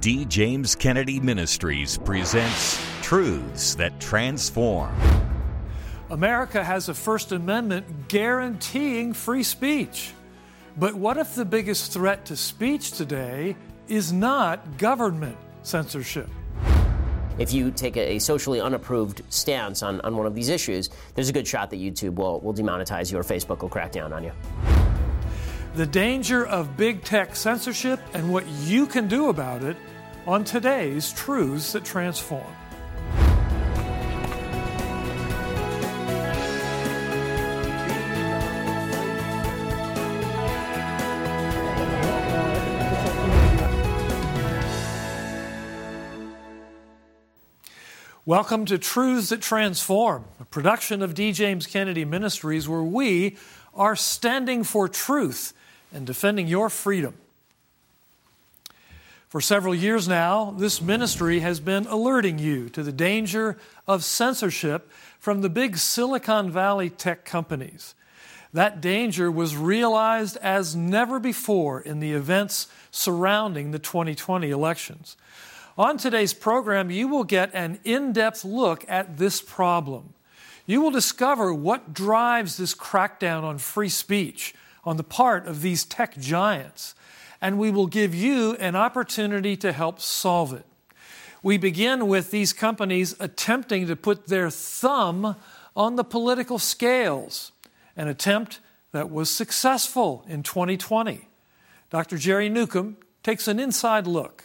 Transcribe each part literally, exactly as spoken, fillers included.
D. James Kennedy Ministries presents Truths That Transform. America has a First Amendment guaranteeing free speech. But what if the biggest threat to speech today is not government censorship? If you take a, a socially unapproved stance on, on one of these issues, there's a good shot that YouTube will, will demonetize you or Facebook will crack down on you. The danger of big tech censorship and what you can do about it on today's Truths That Transform. Welcome to Truths That Transform, a production of D. James Kennedy Ministries, where we are standing for truth and defending your freedom. For several years now, this ministry has been alerting you to the danger of censorship from the big Silicon Valley tech companies. That danger was realized as never before in the events surrounding the twenty twenty elections. On today's program, you will get an in-depth look at this problem. You will discover what drives this crackdown on free speech on the part of these tech giants, and we will give you an opportunity to help solve it. We begin with these companies attempting to put their thumb on the political scales, an attempt that was successful in twenty twenty. Doctor Jerry Newcomb takes an inside look.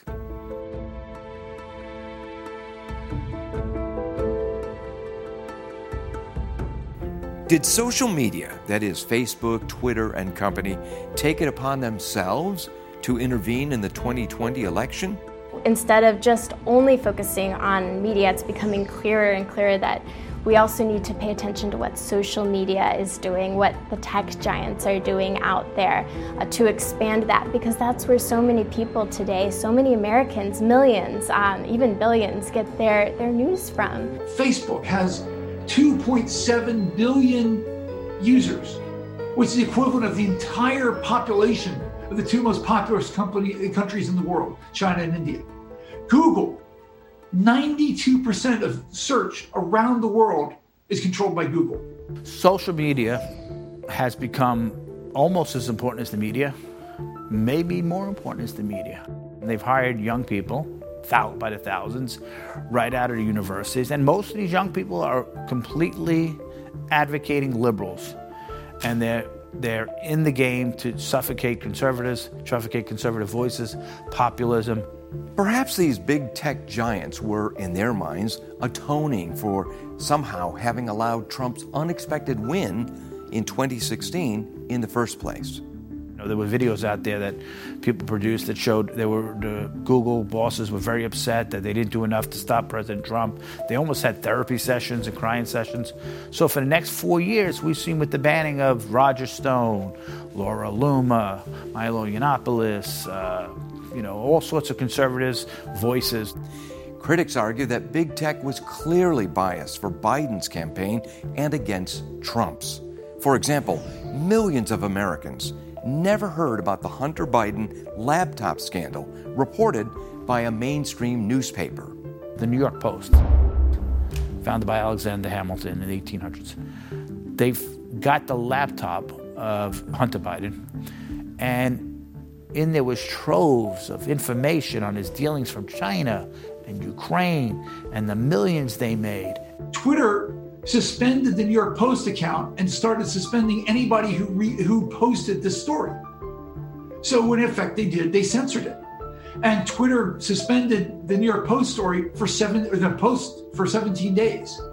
Did social media, that is Facebook, Twitter, and company, take it upon themselves to intervene in the twenty twenty election? Instead of just only focusing on media, it's becoming clearer and clearer that we also need to pay attention to what social media is doing, what the tech giants are doing out there, uh, to expand that, because that's where so many people today, so many Americans, millions, um, even billions, get their, their news from. Facebook has two point seven billion users, which is the equivalent of the entire population of the two most populous company, countries in the world, China and India. Google, ninety-two percent of search around the world is controlled by Google. Social media has become almost as important as the media, maybe more important as the media. They've hired young people, by the thousands, right out of the universities. And most of these young people are completely advocating liberals. And they're they're in the game to suffocate conservatives, suffocate conservative voices, populism. Perhaps these big tech giants were, in their minds, atoning for somehow having allowed Trump's unexpected win in twenty sixteen in the first place. There were videos out there that people produced that showed they were the Google bosses were very upset that they didn't do enough to stop President Trump. They almost had therapy sessions and crying sessions. So for the next four years, we've seen with the banning of Roger Stone, Laura Loomer, Milo Yiannopoulos, uh, you know, all sorts of conservatives' voices. Critics argue that big tech was clearly biased for Biden's campaign and against Trump's. For example, millions of Americans never heard about the Hunter Biden laptop scandal reported by a mainstream newspaper. The New York Post, founded by Alexander Hamilton in the eighteen hundreds. They've got the laptop of Hunter Biden, and in there was troves of information on his dealings from China and Ukraine and the millions they made. Twitter suspended the New York Post account and started suspending anybody who re- who posted this story. So what in effect they did, they censored it. And Twitter suspended the New York Post story for seven, or the Post for seventeen days.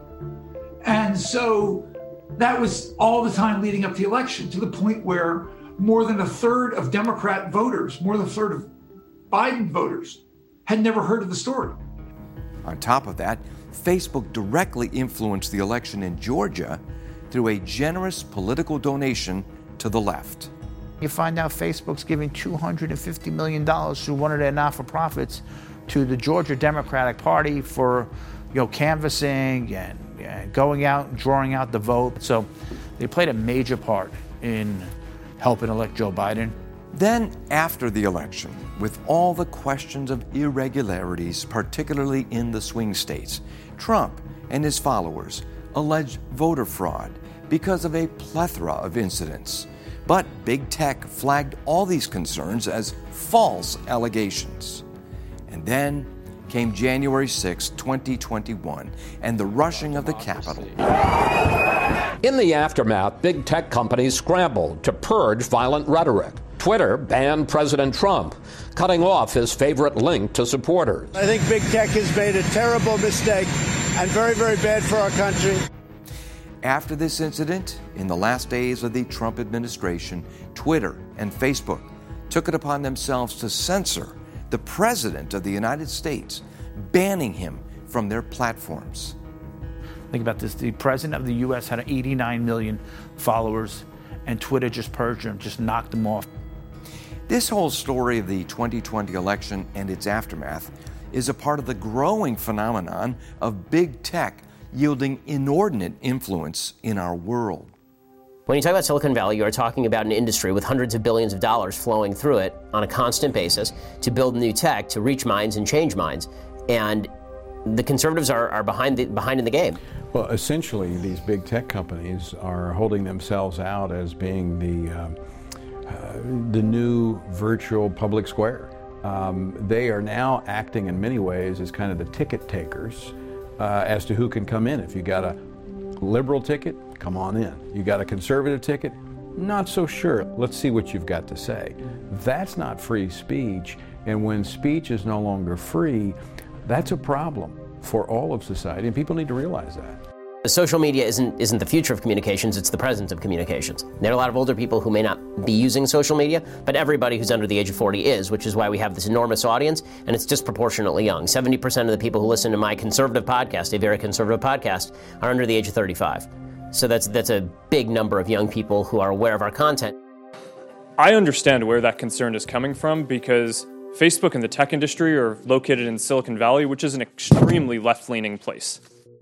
And so that was all the time leading up to the election, to the point where more than a third of Democrat voters, more than a third of Biden voters had never heard of the story. On top of that, Facebook directly influenced the election in Georgia through a generous political donation to the left. You find out Facebook's giving two hundred fifty million dollars through one of their not-for-profits to the Georgia Democratic Party for, you know, canvassing and, and going out and drawing out the vote. So they played a major part in helping elect Joe Biden. Then, after the election, with all the questions of irregularities, particularly in the swing states, Trump and his followers alleged voter fraud because of a plethora of incidents. But big tech flagged all these concerns as false allegations. And then came January sixth, twenty twenty-one, and the rushing of the Capitol. In the aftermath, big tech companies scrambled to purge violent rhetoric. Twitter banned President Trump, cutting off his favorite link to supporters. I think big tech has made a terrible mistake and very, very bad for our country. After this incident, in the last days of the Trump administration, Twitter and Facebook took it upon themselves to censor the President of the United States, banning him from their platforms. Think about this. The President of the U S had eighty-nine million followers, and Twitter just purged him, just knocked him off. This whole story of the twenty twenty election and its aftermath is a part of the growing phenomenon of big tech yielding inordinate influence in our world. When you talk about Silicon Valley, you are talking about an industry with hundreds of billions of dollars flowing through it on a constant basis to build new tech, to reach minds and change minds. And the conservatives are, are behind, the, behind in the game. Well, essentially, these big tech companies are holding themselves out as being the, uh, uh, the new virtual public square. Um, they are now acting in many ways as kind of the ticket takers uh, as to who can come in. If you got a liberal ticket, come on in. You got a conservative ticket? Not so sure. Let's see what you've got to say. That's not free speech. And when speech is no longer free, that's a problem for all of society, and people need to realize that. Social media isn't isn't the future of communications, it's the present of communications. There are a lot of older people who may not be using social media, but everybody who's under the age of forty is, which is why we have this enormous audience, and it's disproportionately young. seventy percent of the people who listen to my conservative podcast, a very conservative podcast, are under the age of thirty-five. So that's that's a big number of young people who are aware of our content. I understand where that concern is coming from because Facebook and the tech industry are located in Silicon Valley, which is an extremely left-leaning place.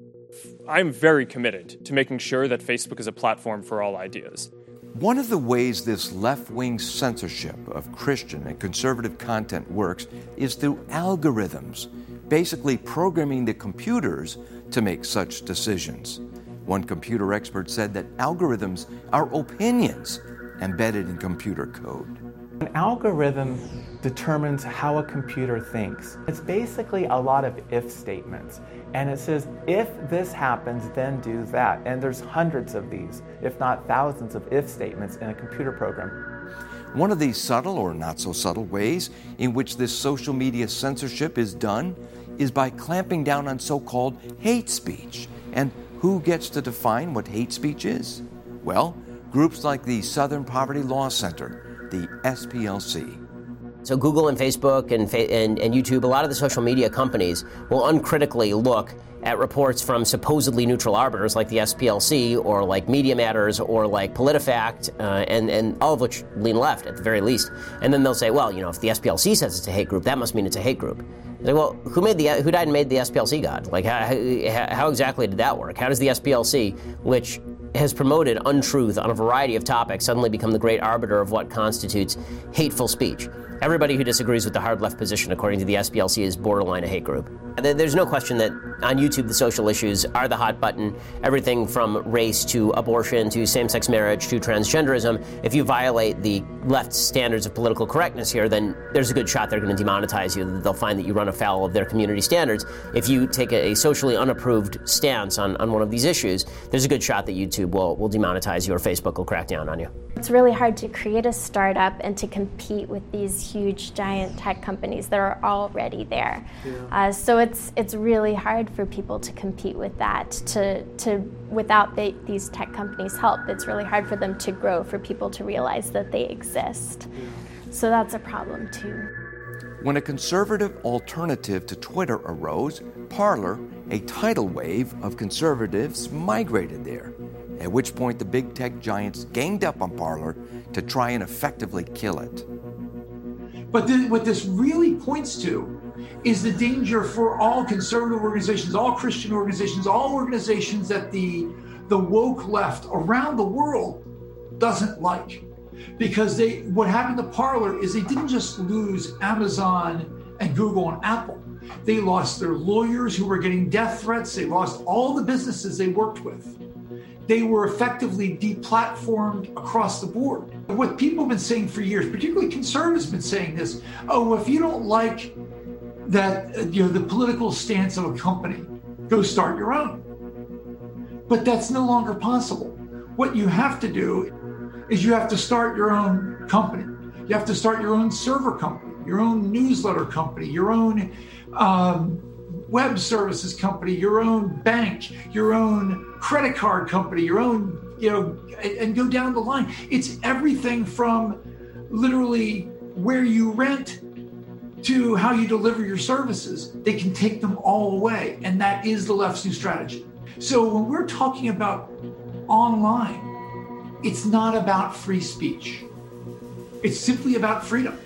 I'm very committed to making sure that Facebook is a platform for all ideas. One of the ways this left-wing censorship of Christian and conservative content works is through algorithms, basically programming the computers to make such decisions. One computer expert said that algorithms are opinions embedded in computer code. An algorithm determines how a computer thinks. It's basically a lot of if statements. And it says, if this happens, then do that. And there's hundreds of these, if not thousands of if statements in a computer program. One of these subtle or not so subtle ways in which this social media censorship is done is by clamping down on so-called hate speech. And who gets to define what hate speech is? Well, groups like the Southern Poverty Law Center, the S P L C. So Google and Facebook and, and, and YouTube, a lot of the social media companies will uncritically look at reports from supposedly neutral arbiters like the S P L C or like Media Matters or like PolitiFact, uh, and, and all of which lean left at the very least. And then they'll say, well, you know, if the S P L C says it's a hate group, that must mean it's a hate group. Like, well, who made the who died and made the S P L C God? Like, how, how exactly did that work? How does the S P L C, which has promoted untruth on a variety of topics, suddenly become the great arbiter of what constitutes hateful speech? Everybody who disagrees with the hard left position, according to the S P L C, is borderline a hate group. There's no question that on YouTube the social issues are the hot button. Everything from race to abortion to same-sex marriage to transgenderism. If you violate the left's standards of political correctness here, then there's a good shot they're going to demonetize you. They'll find that you run afoul of their community standards. If you take a, a socially unapproved stance on, on one of these issues, there's a good shot that YouTube will, will demonetize you or Facebook will crack down on you. It's really hard to create a startup and to compete with these huge giant tech companies that are already there. Yeah. Uh, so it's it's really hard for people to compete with that. To to without the, these tech companies' help, it's really hard for them to grow, for people to realize that they exist. Yeah. So that's a problem too. When a conservative alternative to Twitter arose, Parler, a tidal wave of conservatives migrated there. At which point the big tech giants ganged up on Parler to try and effectively kill it. But then what this really points to is the danger for all conservative organizations, all Christian organizations, all organizations that the, the woke left around the world doesn't like. because they what happened to Parler is they didn't just lose Amazon and Google and Apple. They lost their lawyers who were getting death threats. They lost all the businesses they worked with. They were effectively deplatformed across the board. What people have been saying for years, particularly conservatives have been saying this, oh, if you don't like that, you know, the political stance of a company, go start your own. But that's no longer possible. What you have to do is you have to start your own company. You have to start your own server company, your own newsletter company, your own um, web services company, your own bank, your own credit card company, your own, you know, and, and go down the line. It's everything from literally where you rent to how you deliver your services. They can take them all away. And that is the left's new strategy. So when we're talking about online, it's not about free speech. It's simply about freedom.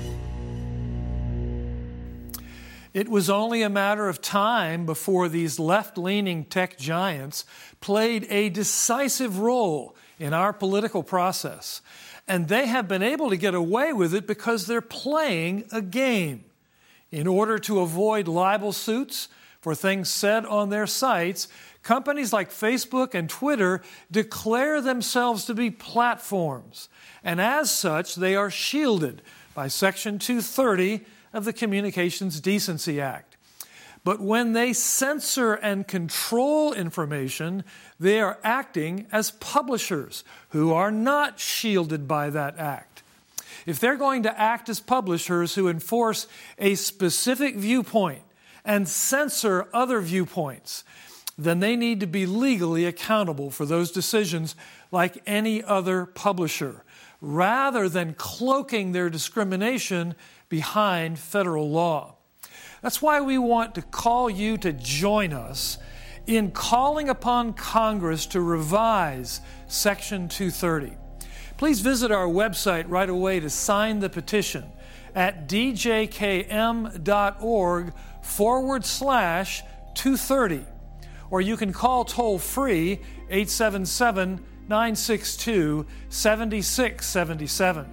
It was only a matter of time before these left-leaning tech giants played a decisive role in our political process. And they have been able to get away with it because they're playing a game. In order to avoid libel suits for things said on their sites, companies like Facebook and Twitter declare themselves to be platforms. And as such, they are shielded by Section two thirty of the Communications Decency Act. But when they censor and control information, they are acting as publishers who are not shielded by that act. If they're going to act as publishers who enforce a specific viewpoint and censor other viewpoints, then they need to be legally accountable for those decisions like any other publisher, rather than cloaking their discrimination behind federal law. That's why we want to call you to join us in calling upon Congress to revise Section two thirty. Please visit our website right away to sign the petition at djkm.org forward slash 230. Or you can call toll-free eight seven seven, nine six two, seven six seven seven.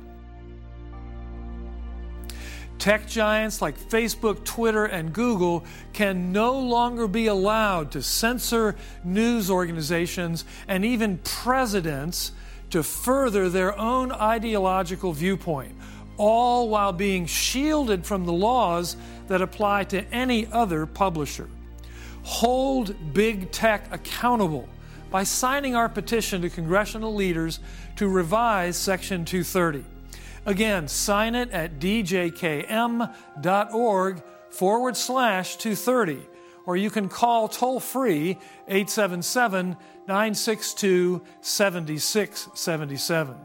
Tech giants like Facebook, Twitter, and Google can no longer be allowed to censor news organizations and even presidents to further their own ideological viewpoint, all while being shielded from the laws that apply to any other publisher. Hold big tech accountable by signing our petition to congressional leaders to revise Section two thirty. Again, sign it at djkm.org forward slash 230, or you can call toll-free eight seven seven, nine six two, seven six seven seven.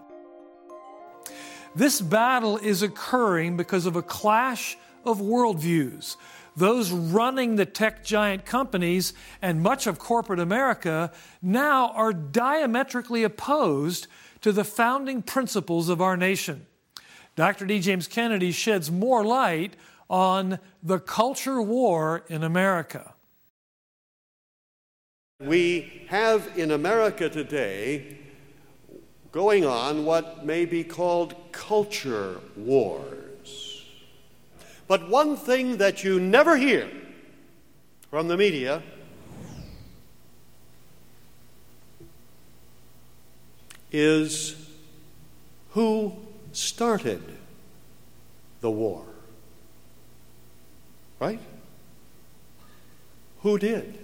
This battle is occurring because of a clash of worldviews. Those running the tech giant companies and much of corporate America now are diametrically opposed to the founding principles of our nation. Doctor D. James Kennedy sheds more light on the culture war in America. We have in America today going on what may be called culture wars. But one thing that you never hear from the media is who started the war. Right? Who did?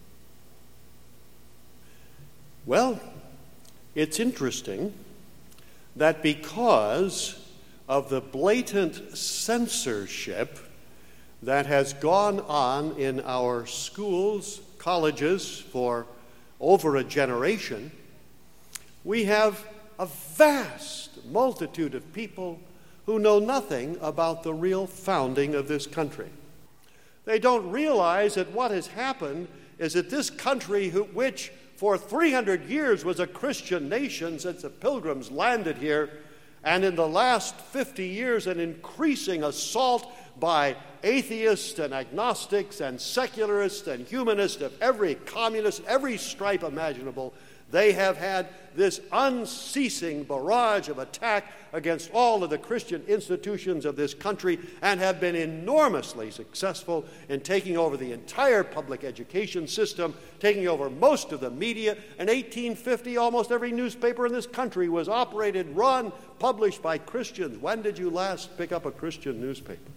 Well, it's interesting that because of the blatant censorship that has gone on in our schools, colleges for over a generation, we have a vast multitude of people who know nothing about the real founding of this country. They don't realize that what has happened is that this country, who, which for three hundred years was a Christian nation since the Pilgrims landed here, and in the last fifty years an increasing assault by atheists and agnostics and secularists and humanists of every communist, every stripe imaginable, They have had this unceasing barrage of attack against all of the Christian institutions of this country and have been enormously successful in taking over the entire public education system, taking over most of the media. In eighteen fifty, almost every newspaper in this country was operated, run, published by Christians. When did you last pick up a Christian newspaper?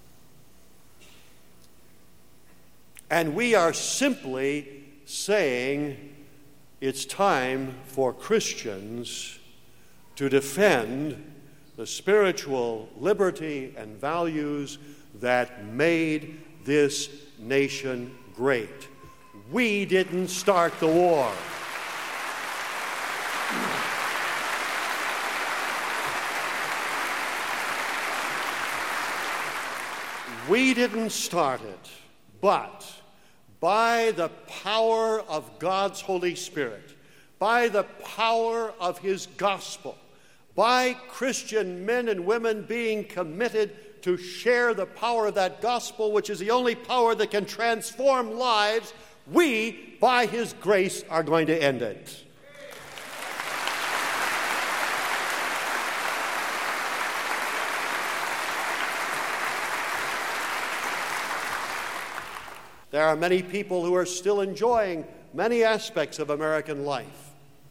And we are simply saying it's time for Christians to defend the spiritual liberty and values that made this nation great. We didn't start the war. We didn't start it, but by the power of God's Holy Spirit, by the power of His gospel, by Christian men and women being committed to share the power of that gospel, which is the only power that can transform lives, we, by His grace, are going to end it. There are many people who are still enjoying many aspects of American life.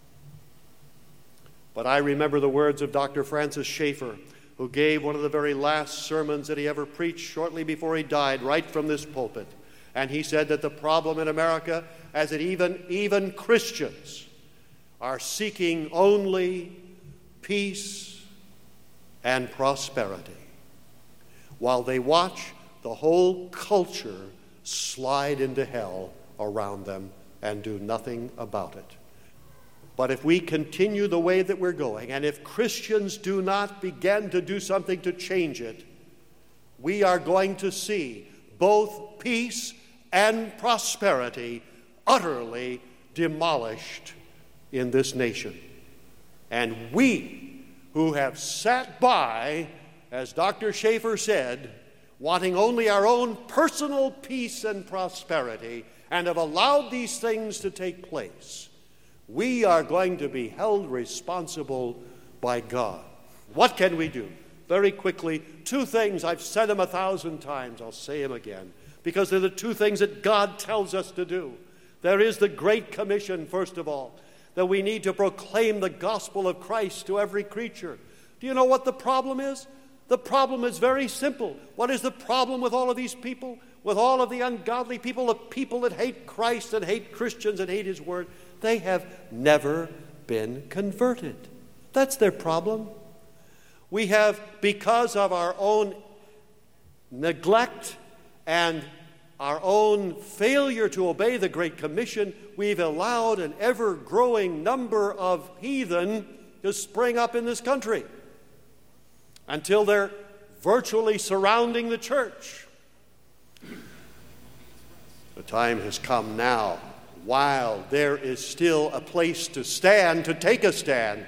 But I remember the words of Doctor Francis Schaeffer, who gave one of the very last sermons that he ever preached shortly before he died, right from this pulpit. And he said that the problem in America, as that even, even Christians are seeking only peace and prosperity, while they watch the whole culture slide into hell around them and do nothing about it. But if we continue the way that we're going, and if Christians do not begin to do something to change it, we are going to see both peace and prosperity utterly demolished in this nation. And we, who have sat by, as Doctor Schaeffer said, wanting only our own personal peace and prosperity, and have allowed these things to take place, we are going to be held responsible by God. What can we do? Very quickly, two things. I've said them a thousand times. I'll say them again, because they're the two things that God tells us to do. There is the Great Commission, first of all, that we need to proclaim the gospel of Christ to every creature. Do you know what the problem is? The problem is very simple. What is the problem with all of these people? With all of the ungodly people, the people that hate Christ and hate Christians and hate His Word? They have never been converted. That's their problem. We have, because of our own neglect and our own failure to obey the Great Commission, we've allowed an ever-growing number of heathen to spring up in this country, until they're virtually surrounding the church. The time has come now, while there is still a place to stand, to take a stand.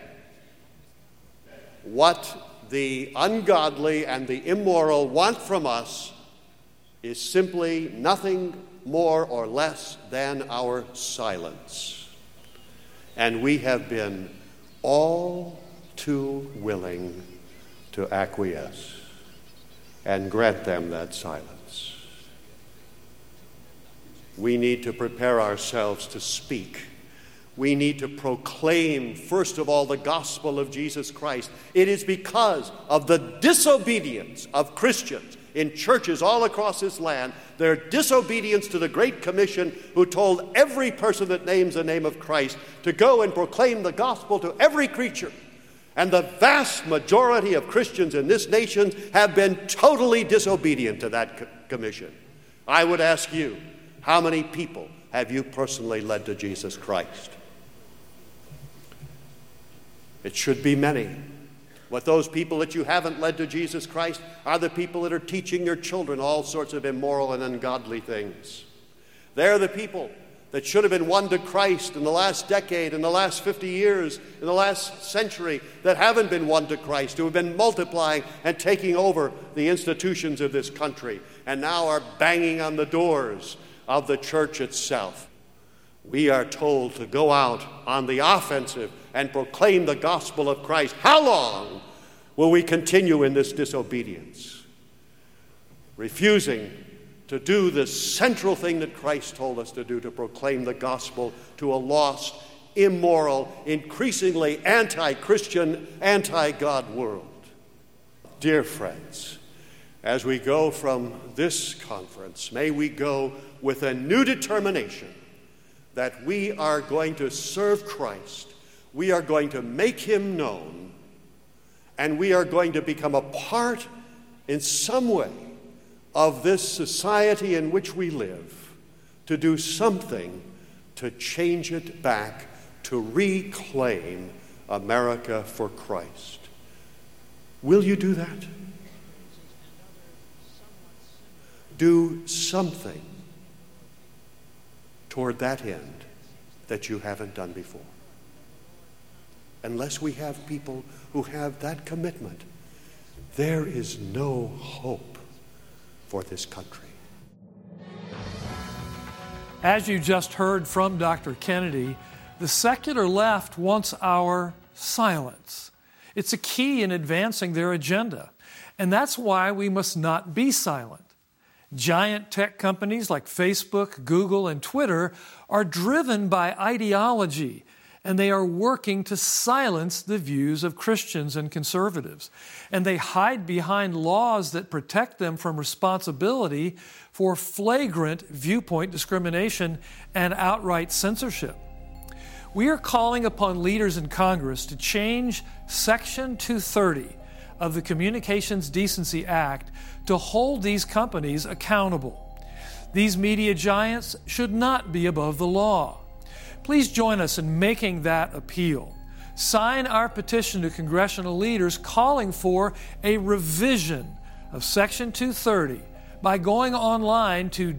What the ungodly and the immoral want from us is simply nothing more or less than our silence. And we have been all too willing to acquiesce and grant them that silence. We need to prepare ourselves to speak. We need to proclaim, first of all, the gospel of Jesus Christ. It is because of the disobedience of Christians in churches all across this land, their disobedience to the Great Commission, who told every person that names the name of Christ to go and proclaim the gospel to every creature. And the vast majority of Christians in this nation have been totally disobedient to that co- commission. I would ask you, how many people have you personally led to Jesus Christ? It should be many. But those people that you haven't led to Jesus Christ are the people that are teaching your children all sorts of immoral and ungodly things. They're the people that should have been won to Christ in the last decade, in the last fifty years, in the last century, that haven't been won to Christ, who have been multiplying and taking over the institutions of this country, and now are banging on the doors of the church itself. We are told to go out on the offensive and proclaim the gospel of Christ. How long will we continue in this disobedience, refusing to do the central thing that Christ told us to do, to proclaim the gospel to a lost, immoral, increasingly anti-Christian, anti-God world? Dear friends, as we go from this conference, may we go with a new determination that we are going to serve Christ, we are going to make him known, and we are going to become a part in some way of this society in which we live, to do something to change it back, to reclaim America for Christ. Will you do that? Do something toward that end that you haven't done before. Unless we have people who have that commitment, there is no hope for this country. As you just heard from Doctor Kennedy, the secular left wants our silence. It's a key in advancing their agenda, and that's why we must not be silent. Giant tech companies like Facebook, Google, and Twitter are driven by ideology, and they are working to silence the views of Christians and conservatives. And they hide behind laws that protect them from responsibility for flagrant viewpoint discrimination and outright censorship. We are calling upon leaders in Congress to change Section two thirty of the Communications Decency Act to hold these companies accountable. These media giants should not be above the law. Please join us in making that appeal. Sign our petition to congressional leaders calling for a revision of Section two thirty by going online to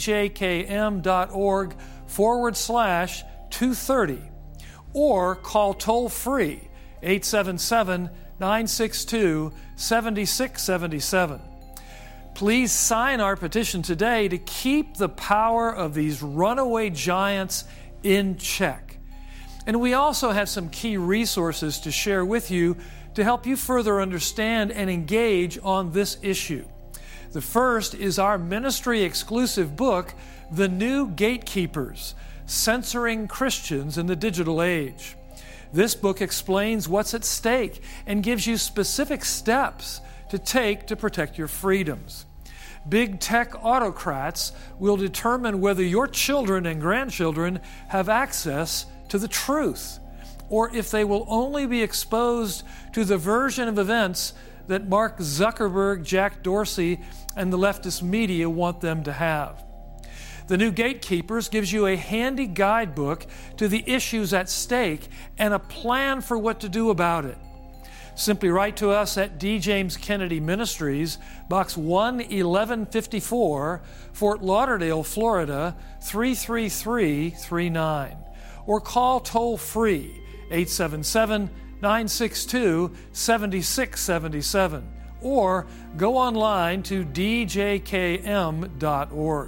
djkm.org forward slash 230 or call toll-free eight seven seven, nine six two, seven six seven seven. Please sign our petition today to keep the power of these runaway giants in check. And we also have some key resources to share with you to help you further understand and engage on this issue. The first is our ministry-exclusive book, The New Gatekeepers: Censoring Christians in the Digital Age. This book explains what's at stake and gives you specific steps to take to protect your freedoms. Big tech autocrats will determine whether your children and grandchildren have access to the truth, or if they will only be exposed to the version of events that Mark Zuckerberg, Jack Dorsey, and the leftist media want them to have. The New Gatekeepers gives you a handy guidebook to the issues at stake and a plan for what to do about it. Simply write to us at D. James Kennedy Ministries, Box one eleven fifty-four, Fort Lauderdale, Florida, three three three three nine. Or call toll-free eight seven seven, nine six two, seven six seven seven. Or go online to d j k m dot org.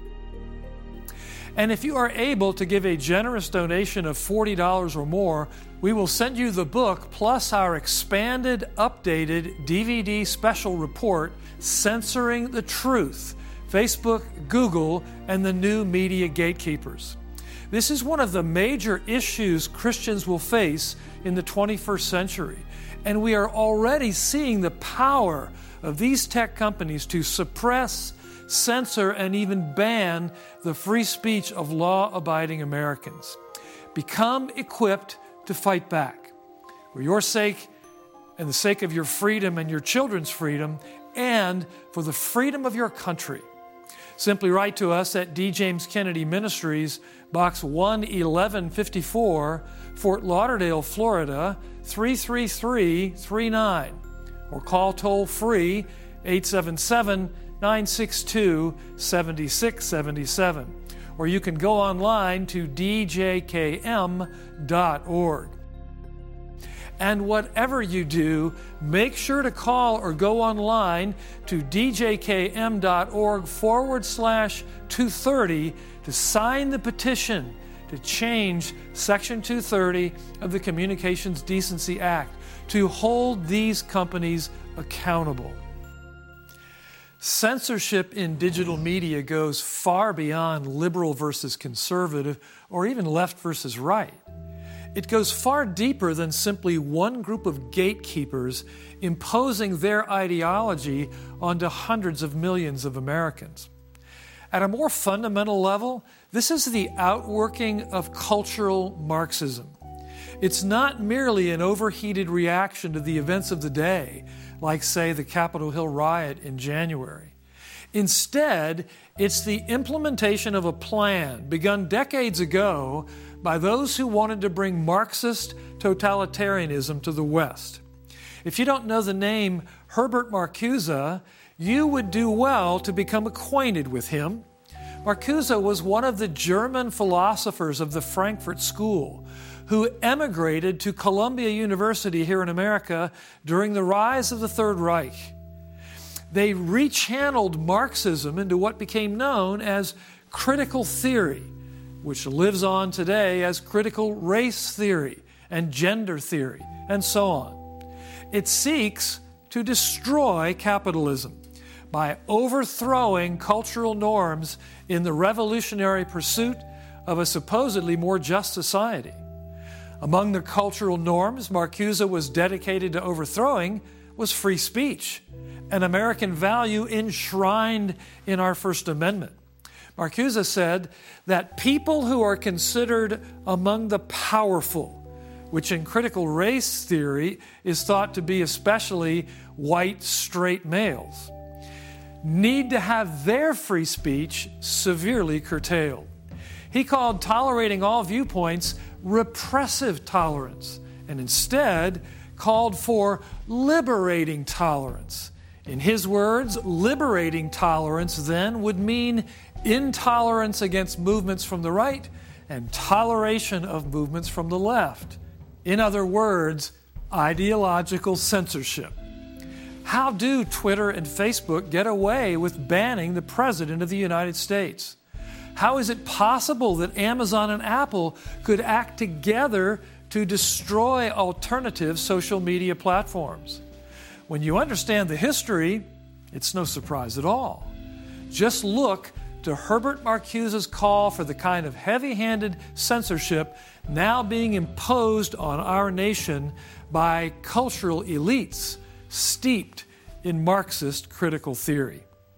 And if you are able to give a generous donation of forty dollars or more, we will send you the book plus our expanded, updated D V D special report, Censoring the Truth: Facebook, Google, and the New Media Gatekeepers. This is one of the major issues Christians will face in the twenty-first century, and we are already seeing the power of these tech companies to suppress, censor, and even ban the free speech of law-abiding Americans. Become equipped to fight back for your sake and the sake of your freedom and your children's freedom and for the freedom of your country. Simply write to us at D. James Kennedy Ministries, Box one eleven fifty-four, Fort Lauderdale, Florida, three three three three nine. Or call toll-free eight seven seven, nine six two, seven six seven seven. Or you can go online to d j k m dot org. And whatever you do, make sure to call or go online to d j k m dot org forward slash 230 to sign the petition to to change Section two thirty of the Communications Decency Act to hold these companies accountable. Censorship in digital media goes far beyond liberal versus conservative or even left versus right. It goes far deeper than simply one group of gatekeepers imposing their ideology onto hundreds of millions of Americans. At a more fundamental level, this is the outworking of cultural Marxism. It's not merely an overheated reaction to the events of the day, like, say, the Capitol Hill riot in January. Instead, it's the implementation of a plan begun decades ago by those who wanted to bring Marxist totalitarianism to the West. If you don't know the name Herbert Marcuse, you would do well to become acquainted with him. Marcuse was one of the German philosophers of the Frankfurt School who emigrated to Columbia University here in America during the rise of the Third Reich. They rechanneled Marxism into what became known as critical theory, which lives on today as critical race theory and gender theory, and so on. It seeks to destroy capitalism by overthrowing cultural norms in the revolutionary pursuit of a supposedly more just society. Among the cultural norms Marcuse was dedicated to overthrowing was free speech, an American value enshrined in our First Amendment. Marcuse said that people who are considered among the powerful, which in critical race theory is thought to be especially white, straight males, need to have their free speech severely curtailed. He called tolerating all viewpoints repressive tolerance, and instead called for liberating tolerance. In his words, liberating tolerance then would mean intolerance against movements from the right and toleration of movements from the left. In other words, ideological censorship. How do Twitter and Facebook get away with banning the President of the United States? How is it possible that Amazon and Apple could act together to destroy alternative social media platforms? When you understand the history, it's no surprise at all. Just look to Herbert Marcuse's call for the kind of heavy-handed censorship now being imposed on our nation by cultural elites steeped in Marxist critical theory.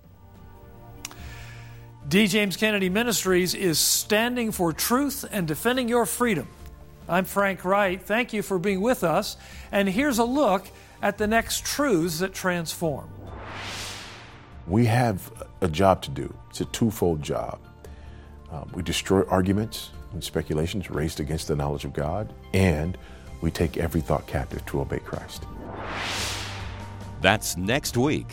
D. James Kennedy Ministries is standing for truth and defending your freedom. I'm Frank Wright. Thank you for being with us. And here's a look at the next truths that transform. We have a job to do. It's a twofold job. Um, we destroy arguments and speculations raised against the knowledge of God, and we take every thought captive to obey Christ. That's next week.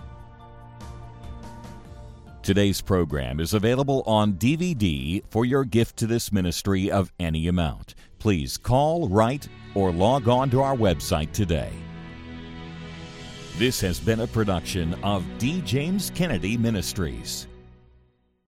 Today's program is available on D V D for your gift to this ministry of any amount. Please call, write, or log on to our website today. This has been a production of D. James Kennedy Ministries.